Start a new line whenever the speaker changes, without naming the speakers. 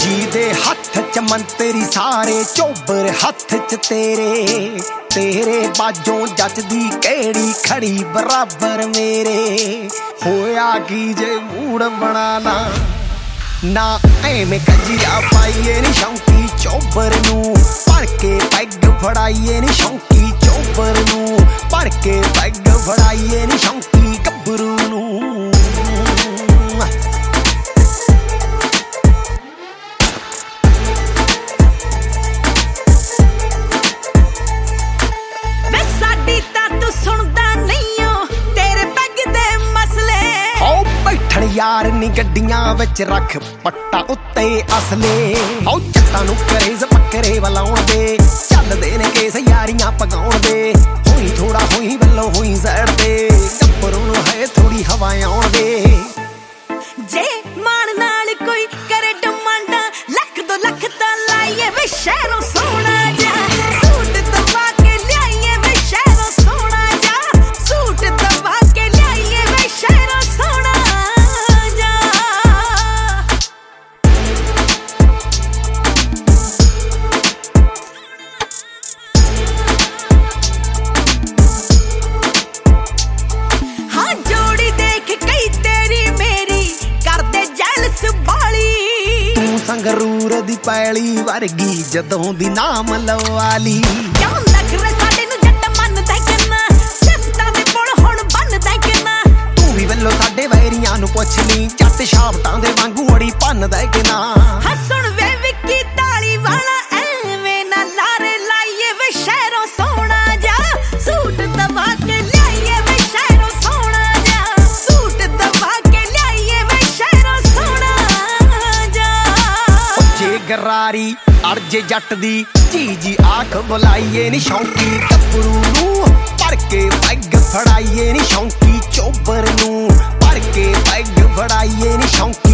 फौजी दे हथ च मंतरी सारे चोबर हथ च तेरे बाजों जचदी केड़ी खड़ी बराबर मेरे। होया की जे मूड बनाना ना एवें कजिया पाइए नी शौंकी चोबर नू भर के पैग फड़ाइए नी शौंकी चोबर नू भर के पैग फड़ाइए नी शौंकी गब्बरू नू। यार नी गड्डियां विच रख पट्टा उत्ते असले औ जट्टां नू करेज पक्करे वलाउण दे चलदे ने केस यारियां पगाउण दे होई थोड़ा होई बल्लो होई साइड ते गब्बरू नू है थोड़ी हवा आउण दे।
जे मान नाल कोई करे डिमांडा लख दो लख तां लाइए वे शहरों सोना जा सूट दबा के लियाइए वे शहरों सोना जा सूट दबा के लियाइए वे शहरों सोना।
संगरूर दी पैली वर्गी जदों दी नाम लवाली
क्यों नखरे साडे नू जट मनदा किन्ना सिफतां दे पुल हुण बनदा किन्ना
तू भी वल्लो साडे वैरियां नू पुछ ली जट शाबतां दे वांगू अड़ी भनदा किन्ना।
हसण वे विक्की ताली वाला एवें ना लारे लाइए वे शहरों सोना जा सूट दबा के लियाइए वे शहरों सोना जा सूट दबा के लियाइए वे शहरों सोना जा।
गरारी अड़जे जट दी जी आख बुलाइए नी शौंकी गब्बरू नू भर के पैग फड़ाइए नी शौंकी चोबर नू भर के पैग फड़ाइए नी शौंकी।